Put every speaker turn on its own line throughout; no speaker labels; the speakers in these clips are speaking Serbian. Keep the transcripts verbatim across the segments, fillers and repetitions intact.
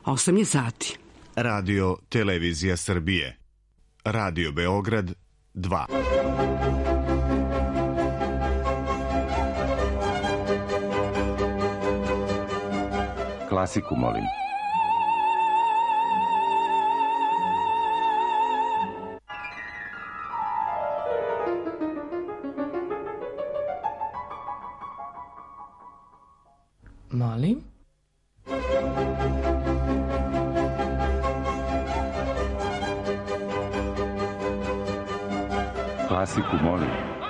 osam je sati.
Radio Televizija Srbije. Radio Beograd dva.
Klasiku, molim.
Molim?
Klasiku, molim.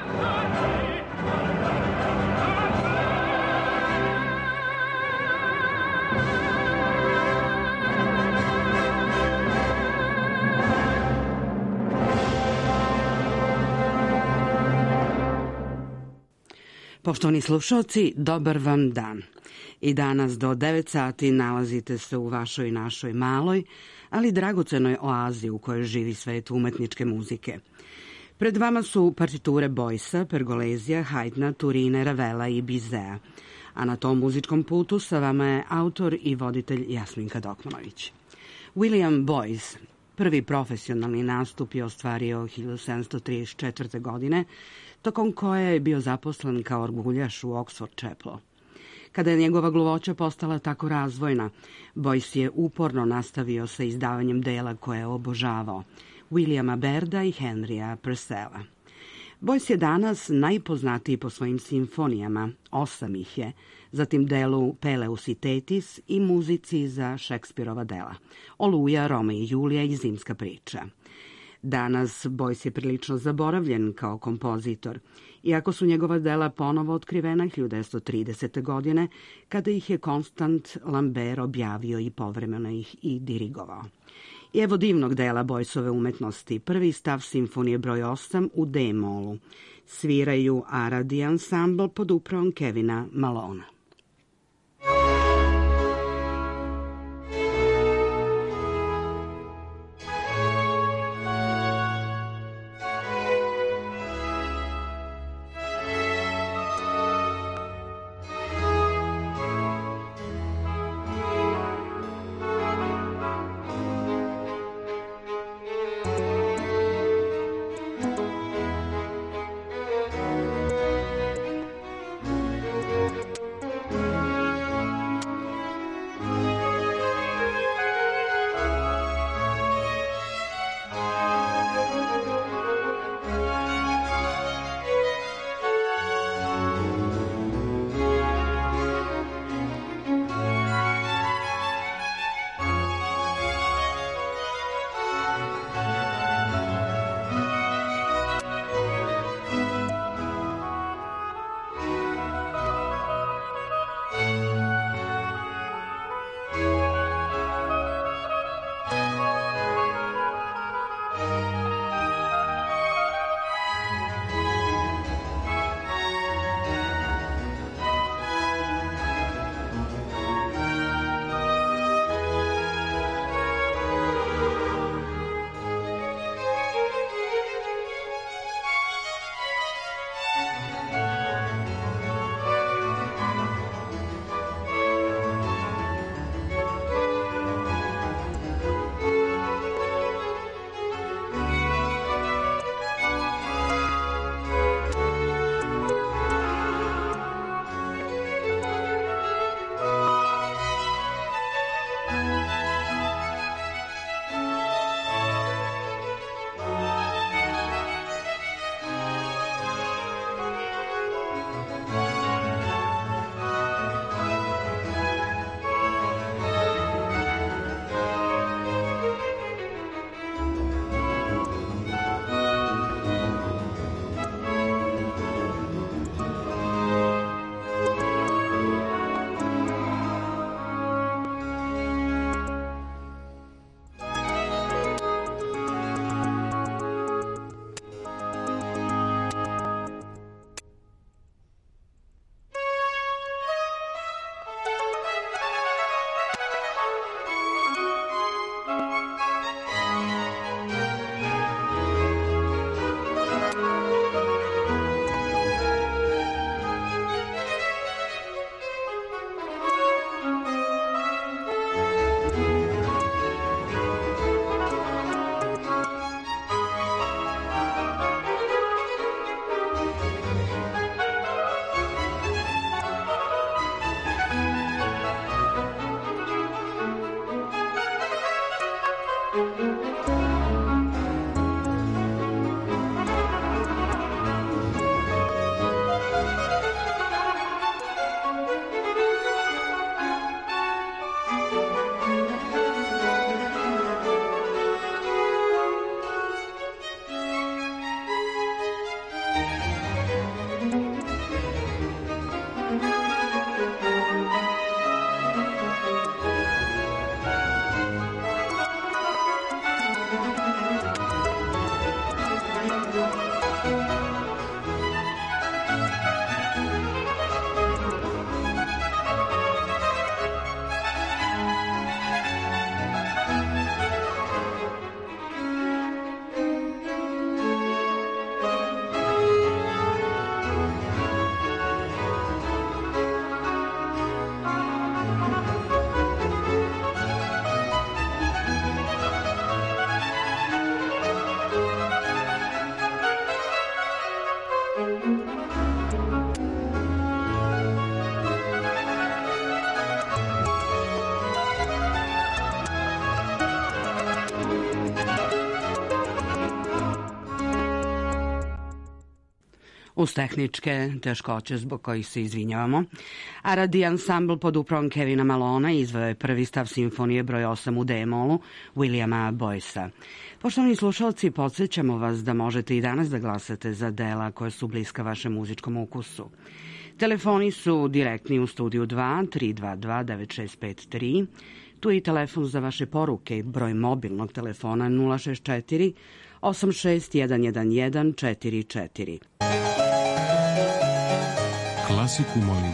Poštovani slušalci, dobar vam dan. I danas do devet sati nalazite se u vašoj i našoj maloj, ali dragocenoj oazi u kojoj živi svet umetničke muzike. Pred vama su partiture Boysa, Pergolesija, Haydna, Turine, Ravela i Bizea, a na tom muzičkom putu sa vama je autor i voditelj Jasminka Dokmanović. William Boyce prvi profesionalni nastup je ostvario hiljadu sedamsto trideset četvrte. godine, tokom koje je bio zaposlen kao orguljaš u Oxford Chapelu. Kada je njegova gluvoća postala tako razvojna, Boyce je uporno nastavio sa izdavanjem dela koje je obožavao, Williama Bairda i Henrya Purcella. Boyce je danas najpoznatiji po svojim simfonijama, osam ih je, zatim delu Peleus i Tetis i muzici za Šekspirova dela, Oluja, Roma i Julija i Zimska priča. Danas Boyce je prilično zaboravljen kao kompozitor, iako su njegova dela ponovo otkrivena hiljadu devetsto tridesete. godine, kada ih je Constant Lambert objavio i povremeno ih i dirigovao. I evo divnog dela Boyceove umetnosti, prvi stav simfonije broj osam u D-molu. Sviraju Aradi ansambl pod upravom Kevina Malona. Uz tehničke teškoće zbog kojih se izvinjavamo, a radi ansambl pod upravom Kevina Malona izveo je prvi stav simfonije broj osam u D-molu Williama Boycea. Poštovani slušalci, podsjećamo vas da možete i danas da glasate za dela koje su bliska vašem muzičkom ukusu. Telefoni su direktni u studiju dva tri dva dva devet šest pet tri, tu je i telefon za vaše poruke, broj mobilnog telefona nula šest četiri osam šest jedan jedan jedan četiri četiri.
Klasiku molim.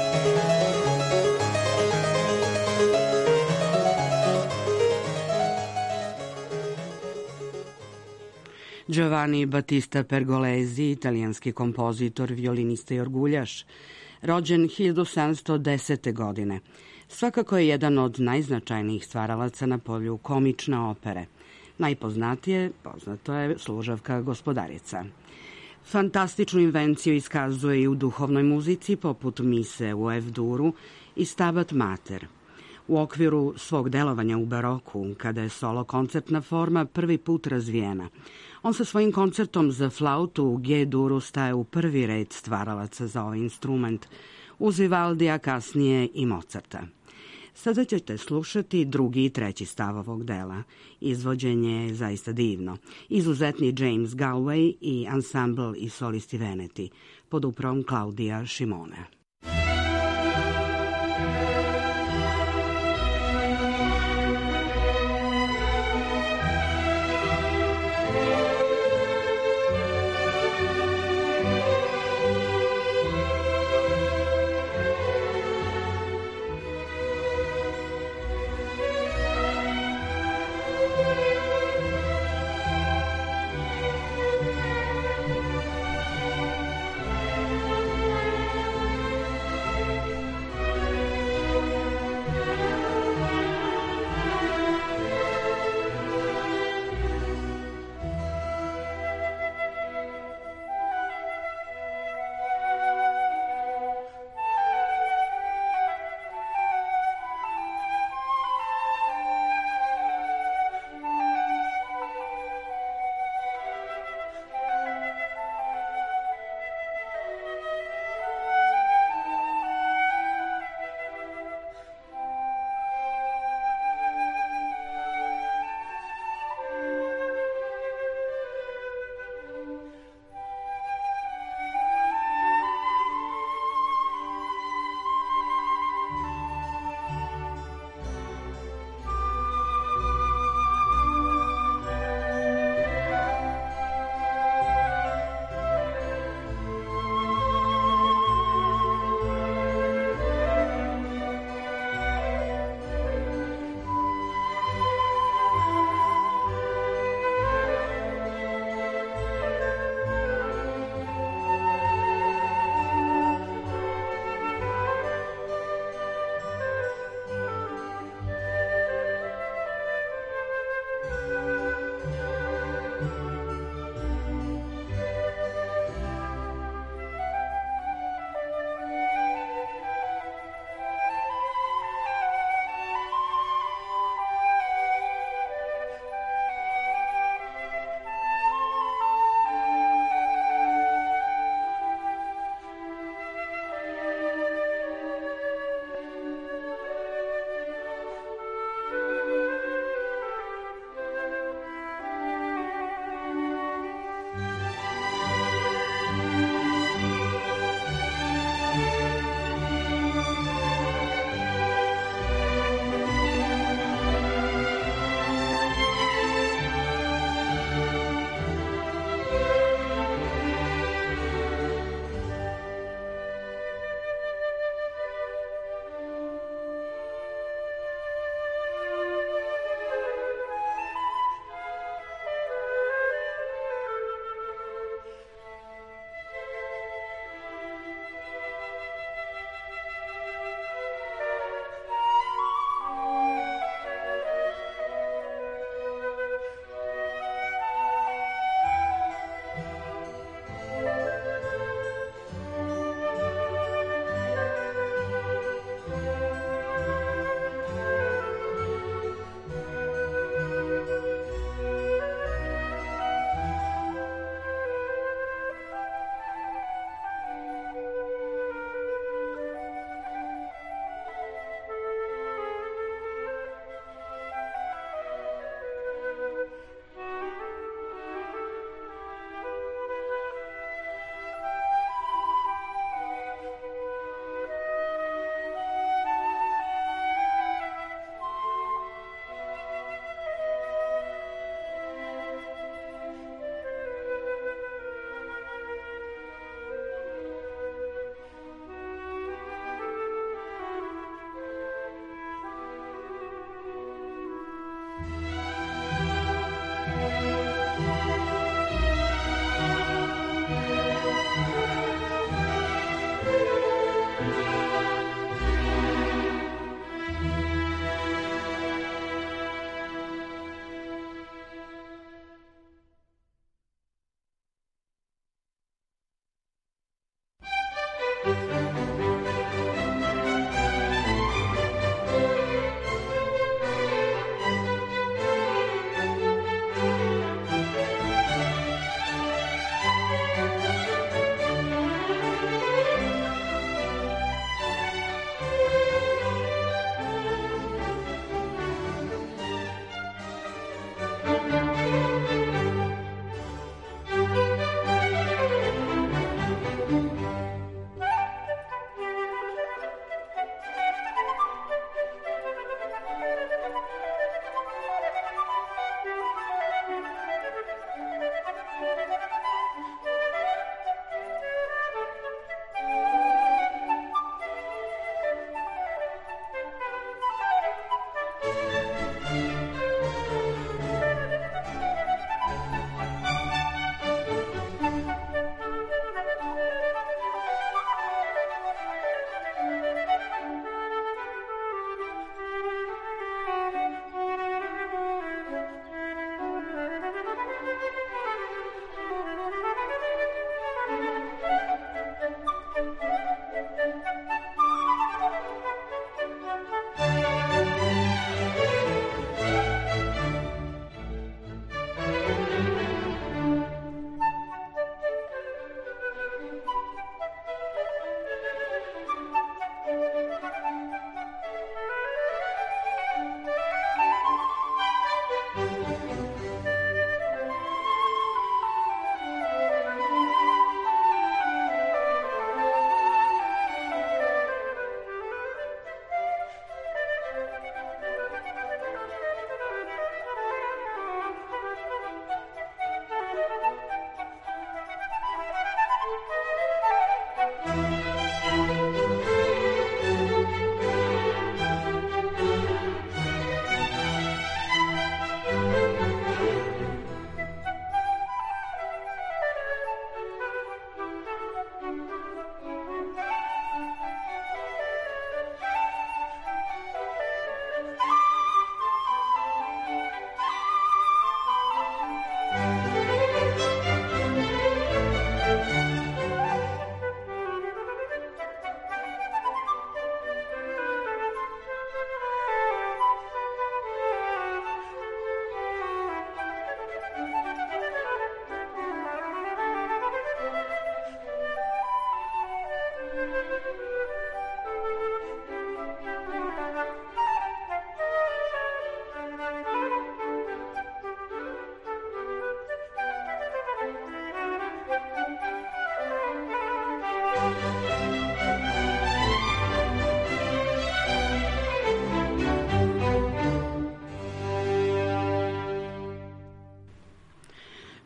Giovanni Battista Pergolesi, italijanski kompozitor, violinista i orguljaš, rođen hiljadu sedamsto desete. godine. Svakako je jedan od najznačajnijih stvaralaca na polju komične opere. Najpoznatije, poznato je, Služavka gospodarica. Fantastičnu invenciju iskazuje i u duhovnoj muzici, poput mise u F-duru i Stabat Mater. U okviru svog delovanja u baroku, kada je solo koncertna forma prvi put razvijena, on sa svojim koncertom za flautu u G-duru staje u prvi red stvaralaca za ovaj instrument, uz Vivaldija, kasnije i Mozarta. Sada ćete slušati drugi i treći stav ovog dela. Izvođenje je zaista divno. Izuzetni James Galway i ansambl i solisti Veneti pod upravom Claudia Scimone.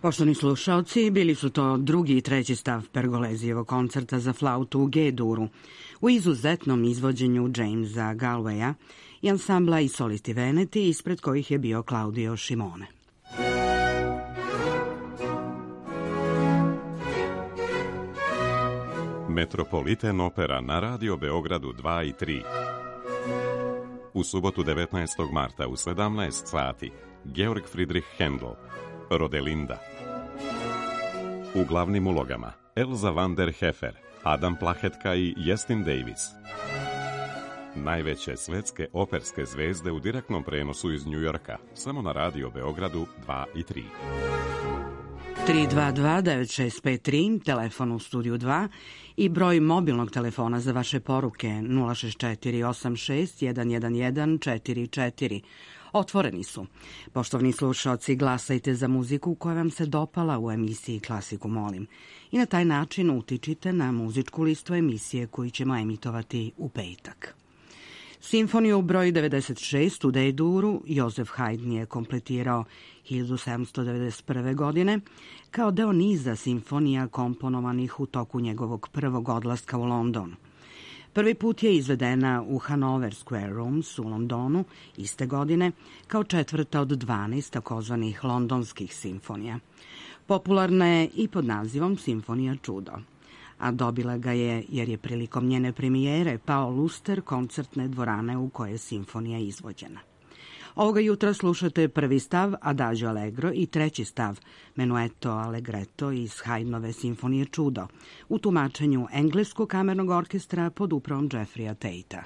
Poštovani slušaoci, bili su to drugi i treći stav Pergolezijevog koncerta za flautu u G-duru u izuzetnom izvođenju Jamesa Galwaya i ansambla i solisti Veneti, ispred kojih je bio Claudio Scimone.
Metropolitan opera na Radio Beogradu dva i tri. U subotu devetnaestog marta u sedamnaest sati Georg Friedrich Händel, Rodelinda. U glavnim ulogama Elza van der Hefer, Adam Plahetka i Jestin Davis. Najveće svetske operske zvezde u direktnom prenosu iz Njujorka, samo na Radio Beogradu dva i tri.
tri dva dva devet šest pet tri, telefon u studiju dva i broj mobilnog telefona za vaše poruke nula šest četiri osam šest jedan jedan jedan četiri četiri. Otvoreni su. Poštovani slušaoci, glasajte za muziku koja vam se dopala u emisiji Klasiku molim i na taj način utičite na muzičku listu emisije koju ćemo emitovati u petak. Simfoniju broj devedeset šest u D-duru Josef Haydn je kompletirao hiljadu sedamsto devedeset prve. godine kao deo niza simfonija komponovanih u toku njegovog prvog odlaska u London. Prvi put je izvedena u Hanover Square Rooms u Londonu iste godine kao četvrta od dvanaest takozvanih londonskih simfonija. Popularna je i pod nazivom Simfonija čudo, a dobila ga je jer je prilikom njene premijere pao luster koncertne dvorane u kojoj je simfonija izvođena. Ovoga jutra slušate prvi stav Adagio Allegro i treći stav Menuetto Allegretto iz Haydnove Simfonije čudo u tumačenju engleskog kamernog orkestra pod upravom Jeffreya Tatea.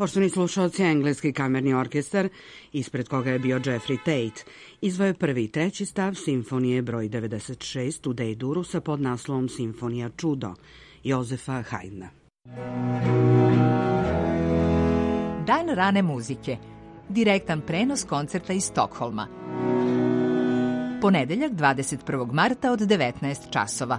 Poštovani slušalci, engleski kamerni orkestar, ispred koga je bio Jeffrey Tate, izveo je prvi i treći stav simfonije broj devedeset šest u D-duru sa podnaslovom Simfonija čudo Jozefa Haydna.
Dan rane muzike. Direktan prenos koncerta iz Stokholma. Ponedeljak dvadeset prvog marta od devetnaest časova.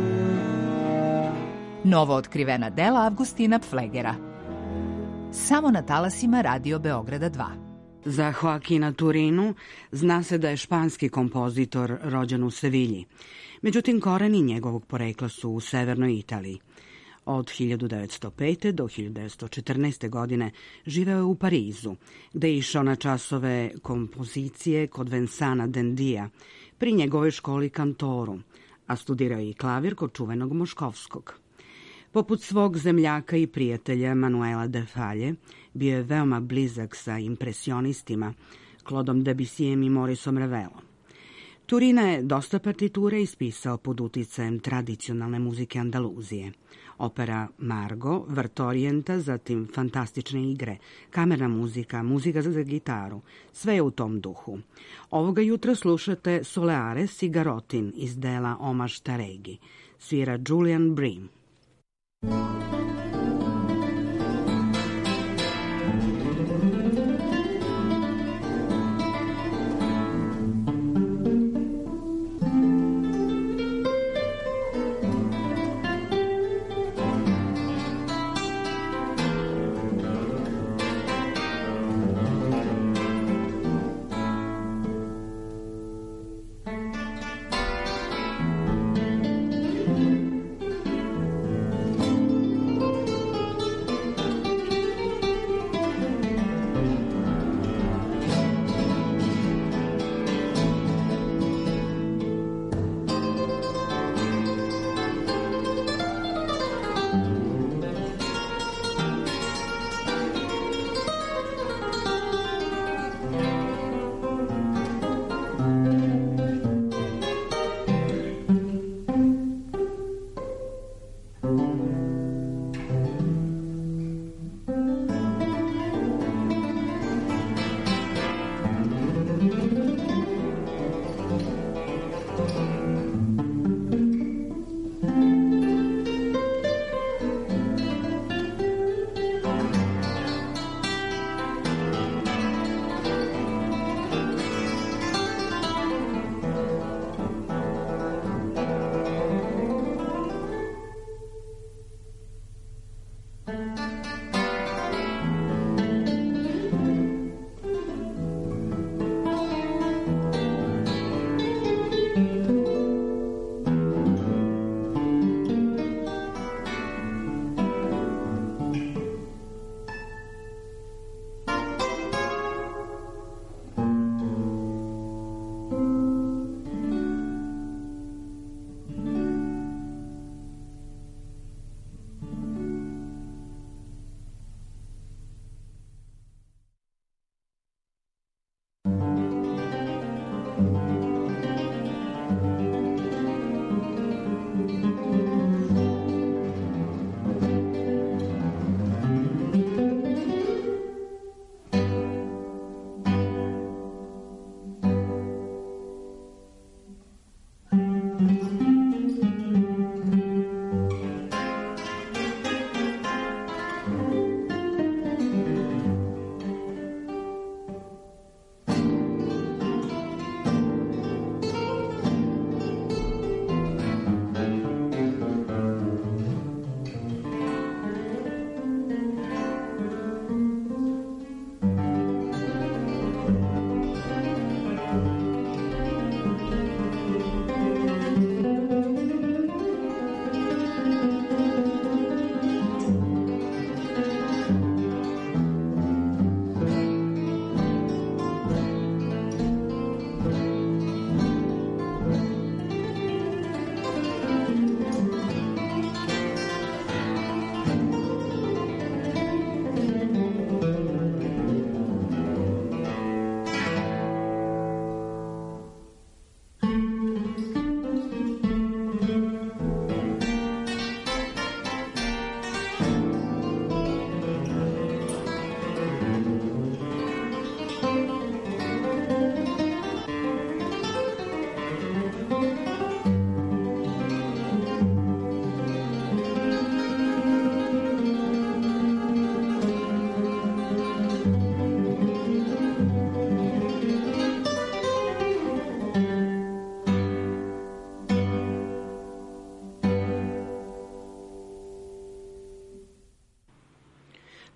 Novo otkrivena dela Avgustina Pflegera. Samo na talasima Radio Beograda dva.
Za Joaquina Turinu zna se da je španski kompozitor rođen u Sevilji. Međutim, koreni njegovog porekla su u severnoj Italiji. Od hiljadu devetsto pete. do hiljadu devetsto četrnaeste. godine živeo je u Parizu, gde je išao na časove kompozicije kod Vincenta Dendija pri njegovoj školi kantoru, a studirao je i klavir kod čuvenog Moškovskog. Poput svog zemljaka i prijatelja Manuela de Falle, bio je veoma blizak sa impresionistima Claudom Debussyjem i Mauriceom Ravelom. Turina je dosta partiture ispisao pod uticajem tradicionalne muzike Andaluzije. Opera Margo, Vrt Orijenta, zatim fantastične igre, kamerna muzika, muzika za gitaru, sve je u tom duhu. Ovoga jutra slušate Soleares i Garotin iz dela Omaž Taregi. Svira Julian Bream.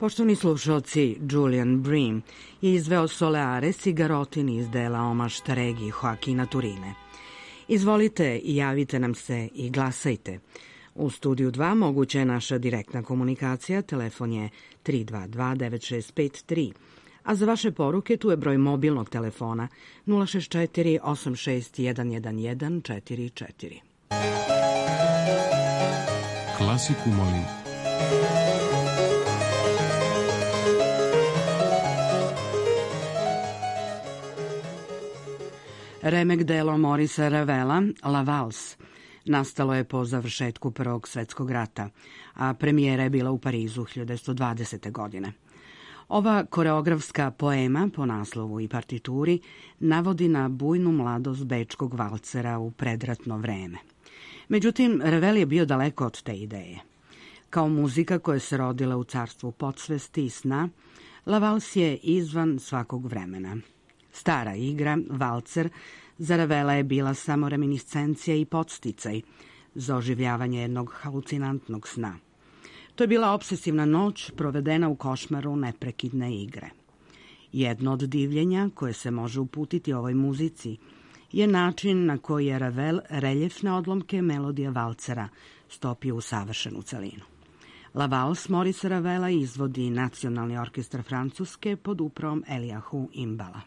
Poštovani slušalci, Julian Bream je izveo Soleare Cigarotin iz dela Omaš Taregi Joakina Turine. Izvolite i javite nam se i glasajte. U studiju dva moguća je naša direktna komunikacija, telefon je tri dva dva devet šest pet tri, a za vaše poruke tu je broj mobilnog telefona nula šest četiri osam šest jedan jedan jedan četiri četiri.
Klasiku molim.
Remek delo Morisa Ravela, La Valse, nastalo je po završetku Prvog svetskog rata, a premijera je bila u Parizu hiljadu devetsto dvadesete. godine. Ova koreografska poema po naslovu i partituri navodi na bujnu mladost bečkog valcera u predratno vreme. Međutim, Ravel je bio daleko od te ideje. Kao muzika koja se rodila u carstvu podsvesti i sna, La Valse je izvan svakog vremena. Stara igra, valcer, za Ravela je bila samo reminiscencija i podsticaj za oživljavanje jednog halucinantnog sna. To je bila obsesivna noć provedena u košmaru neprekidne igre. Jedno od divljenja koje se može uputiti ovoj muzici je način na koji je Ravel reljefne odlomke melodije valcera stopio u savršenu celinu. La Valse Morisa Ravela izvodi Nacionalni orkestar Francuske pod upravom Eliahu Imbala.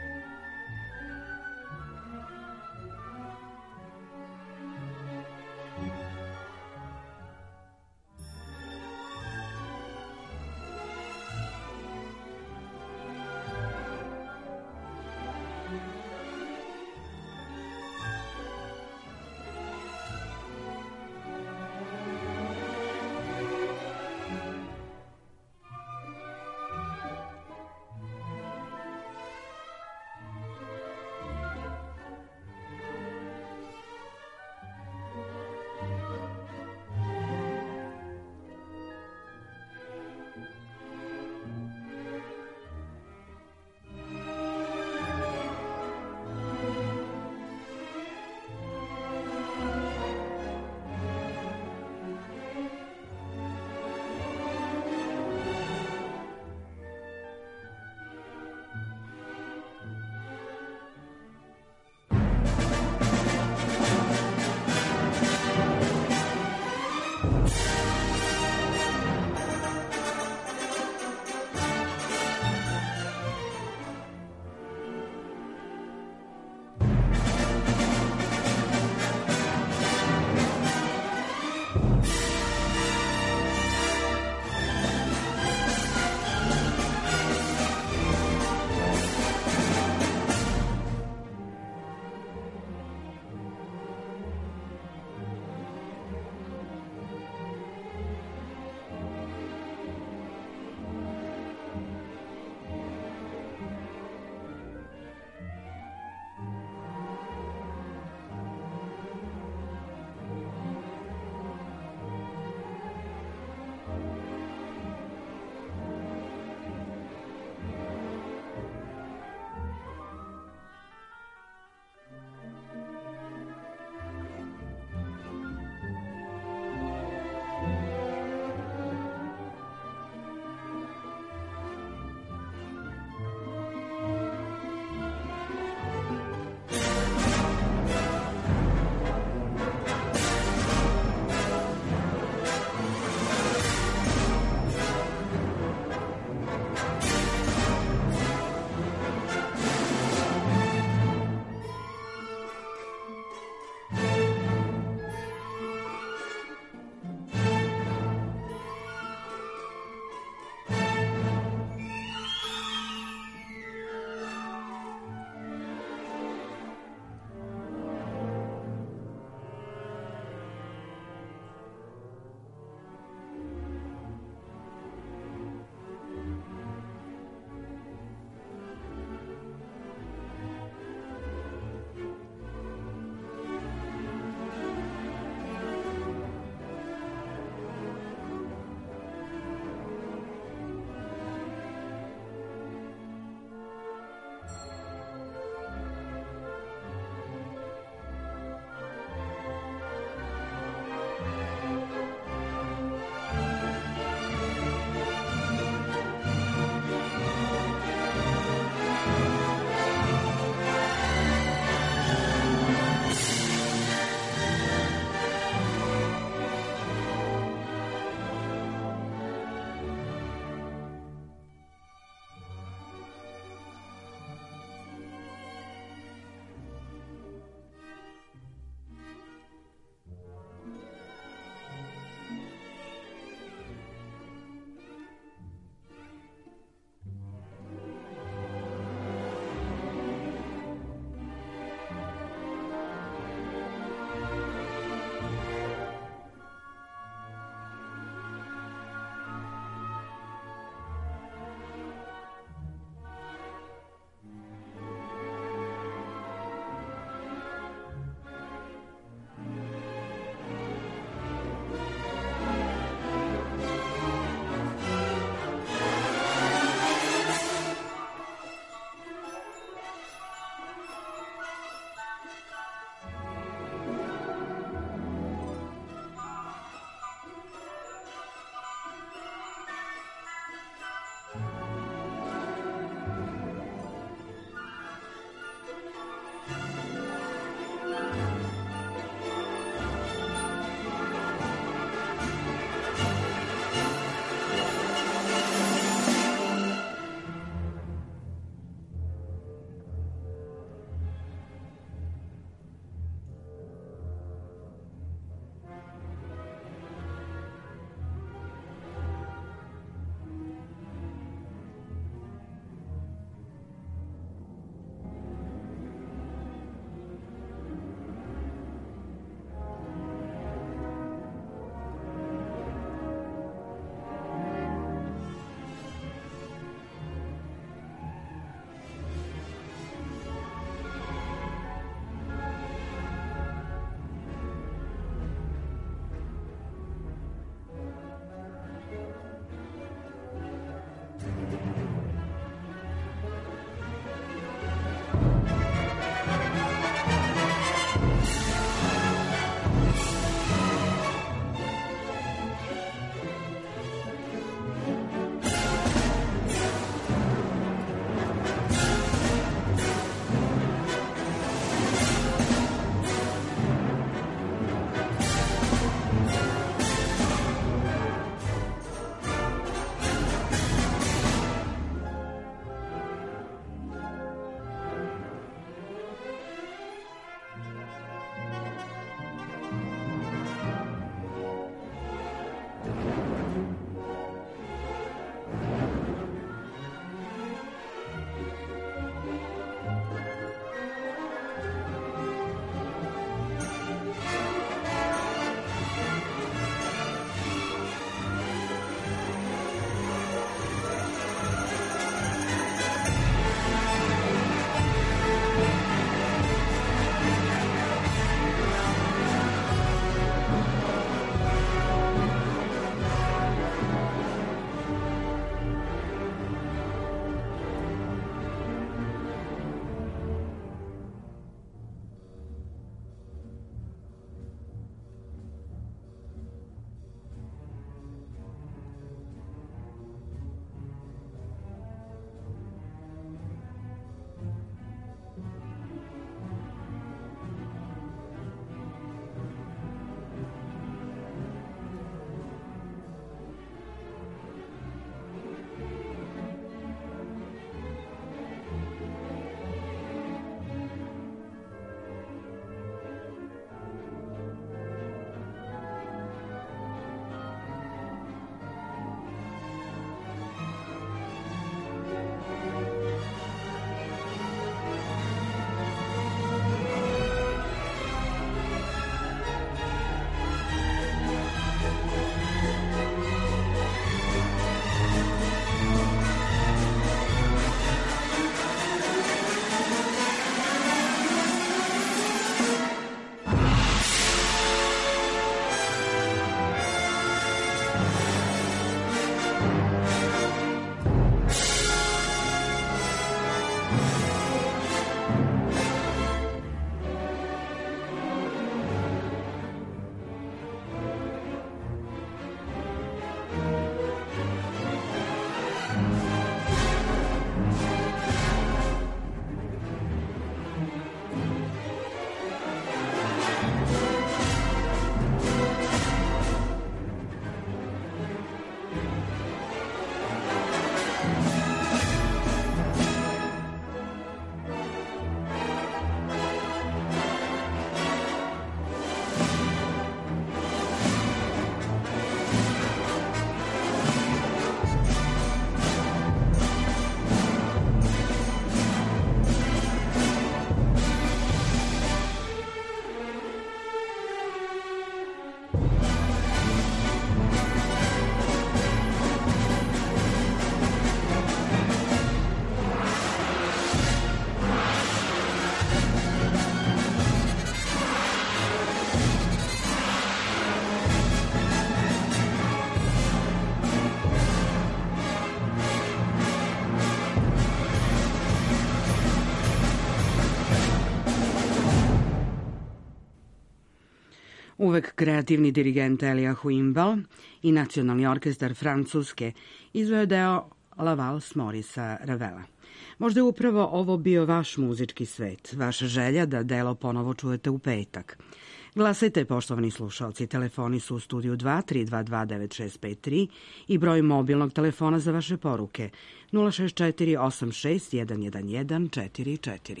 Uvek kreativni dirigent Elia Huimbal i Nacionalni orkestar Francuske izveo deo La Valse Morisa Ravela. Možda je upravo ovo bio vaš muzički svet, vaša želja da delo ponovo čujete u petak. Glasajte, poštovani slušalci, telefoni su u studiju dva tri dva dva devet šest pet tri i broj mobilnog telefona za vaše poruke nula šest četiri osam šest jedan jedan jedan četiri četiri.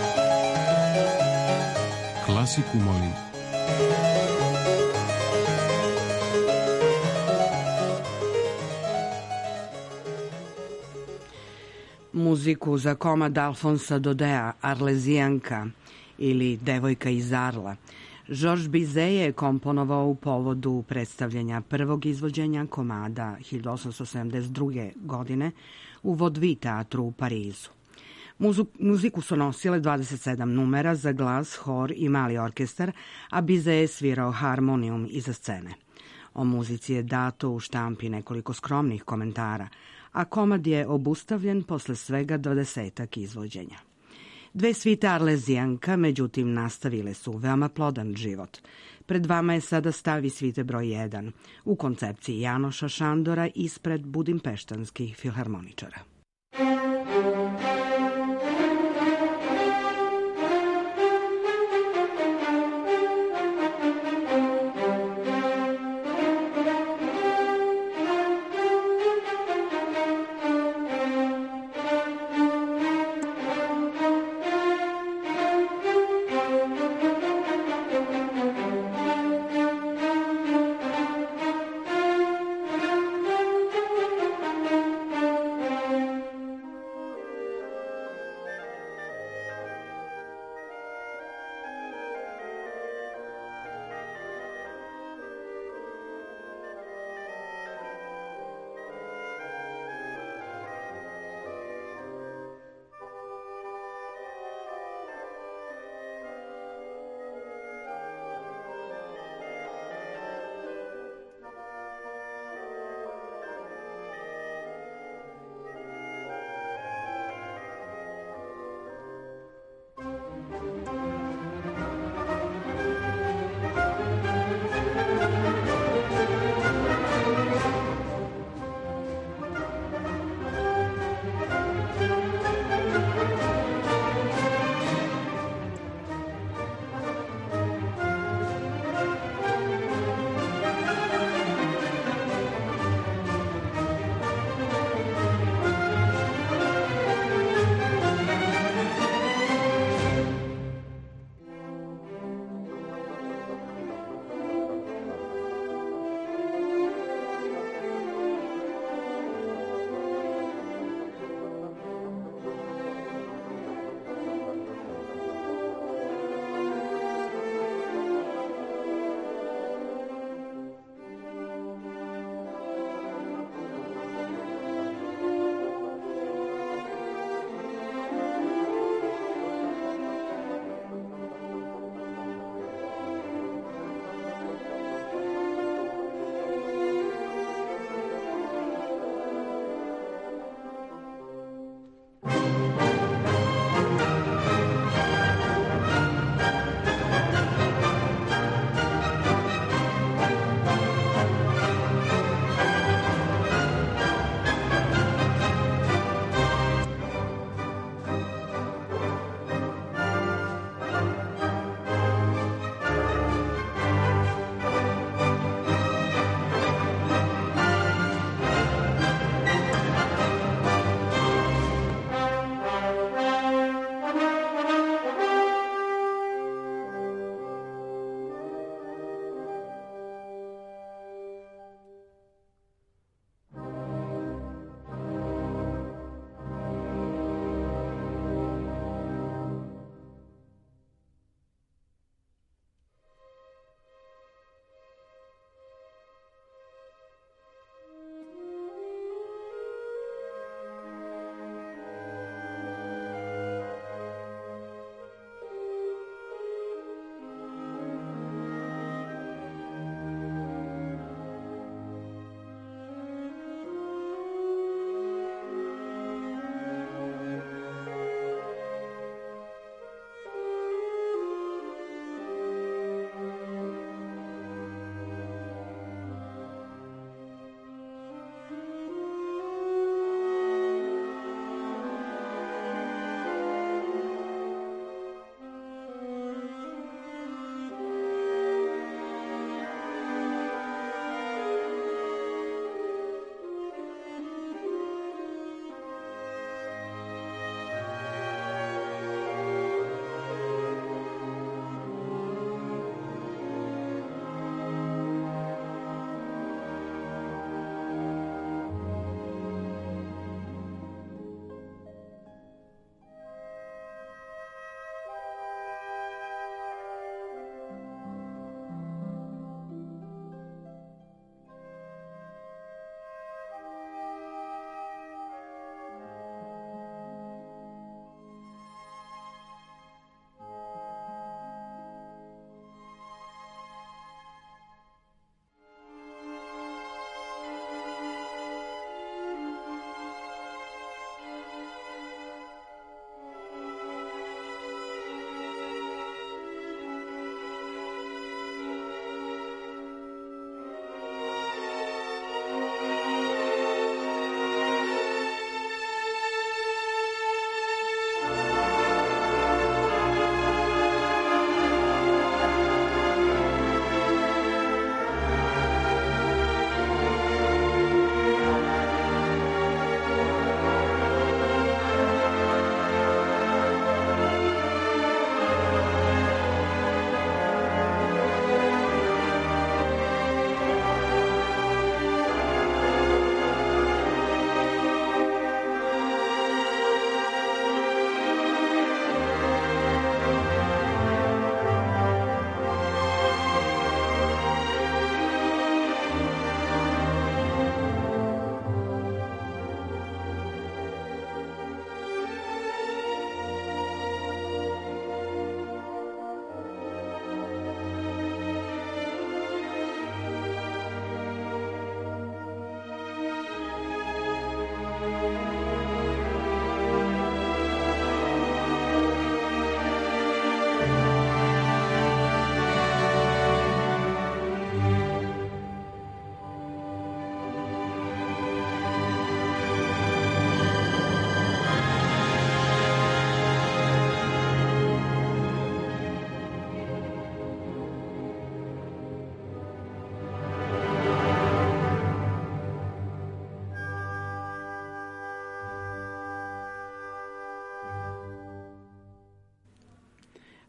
Klasiku molim.
Muziku za komad Alfonsa Dodea, Arlezijanka ili Devojka iz Arla, Georges Bizet je komponovao u povodu predstavljanja prvog izvođenja komada hiljadu osamsto sedamdeset druge. godine u Vaudeville teatru u Parizu. Muzu, muziku su nosile dvadeset sedam numera za glas, hor i mali orkestar, a Bizet je svirao harmonijum iza scene. O muzici je dato u štampi nekoliko skromnih komentara, a komad je obustavljen posle svega dvadesetak izvođenja. Dve svite Arlezijanka, međutim, nastavile su veoma plodan život. Pred vama je sada stavi svite broj jedan, u koncepciji Janoša Šandora ispred budimpeštanskih filharmoničara.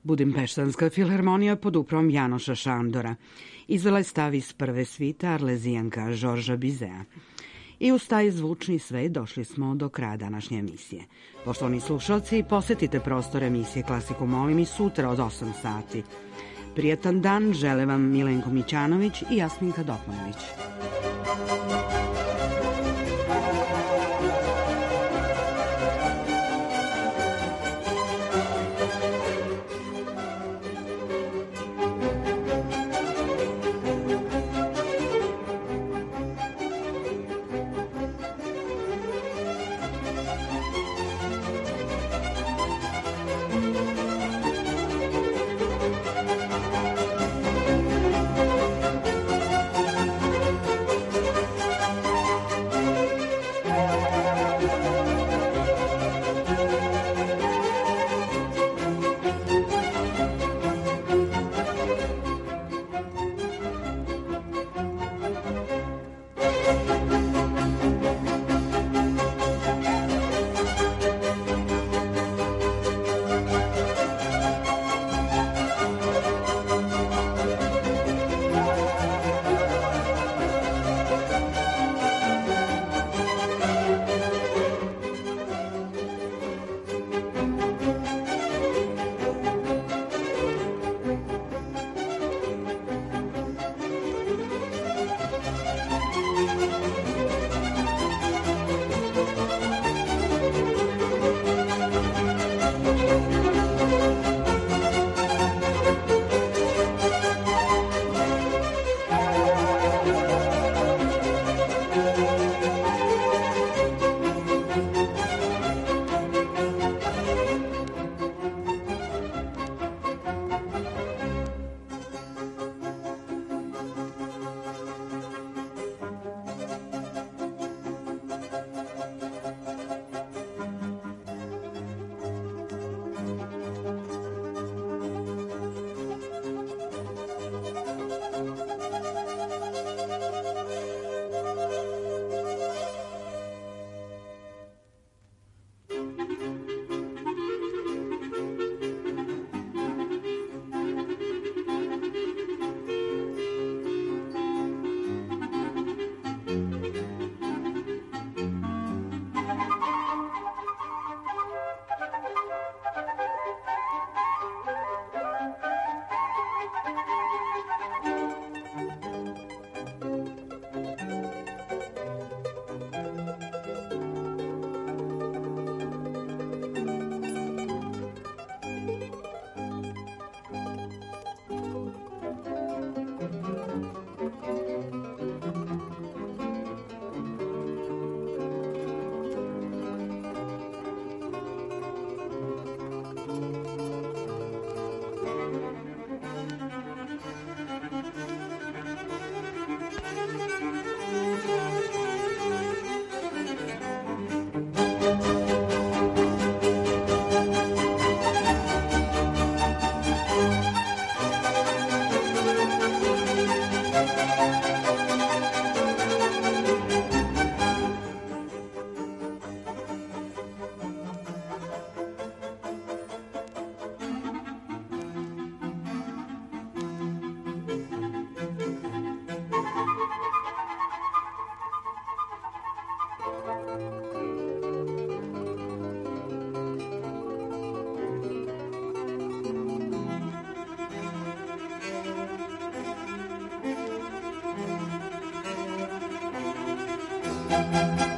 Budimpeštanska filharmonija pod upravom Janoša Šandora izvela je stav iz prve svite Arlezijanka Žorža Bizea. I uz taj zvučni svet došli smo do kraja današnje emisije. Poštovani slušalci, posetite prostor emisije Klasiku molim i sutra od osam sati. Prijatan dan žele vam Milenko Mićanović i Jasminka Dopmanović.
Thank you.